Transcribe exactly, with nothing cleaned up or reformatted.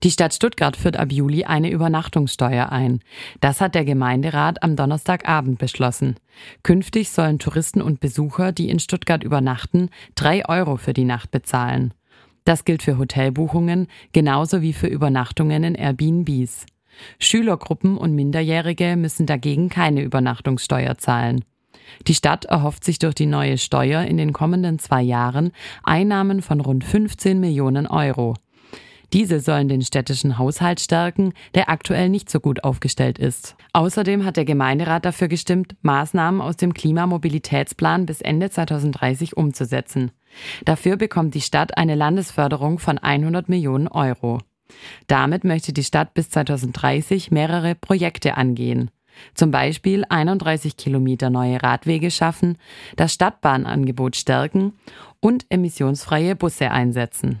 Die Stadt Stuttgart führt ab Juli eine Übernachtungssteuer ein. Das hat der Gemeinderat am Donnerstagabend beschlossen. Künftig sollen Touristen und Besucher, die in Stuttgart übernachten, drei Euro für die Nacht bezahlen. Das gilt für Hotelbuchungen genauso wie für Übernachtungen in Airbnbs. Schülergruppen und Minderjährige müssen dagegen keine Übernachtungssteuer zahlen. Die Stadt erhofft sich durch die neue Steuer in den kommenden zwei Jahren Einnahmen von rund fünfzehn Millionen Euro. Diese sollen den städtischen Haushalt stärken, der aktuell nicht so gut aufgestellt ist. Außerdem hat der Gemeinderat dafür gestimmt, Maßnahmen aus dem Klimamobilitätsplan bis Ende zweitausenddreißig umzusetzen. Dafür bekommt die Stadt eine Landesförderung von hundert Millionen Euro. Damit möchte die Stadt bis zweitausenddreißig mehrere Projekte angehen. Zum Beispiel einunddreißig Kilometer neue Radwege schaffen, das Stadtbahnangebot stärken und emissionsfreie Busse einsetzen.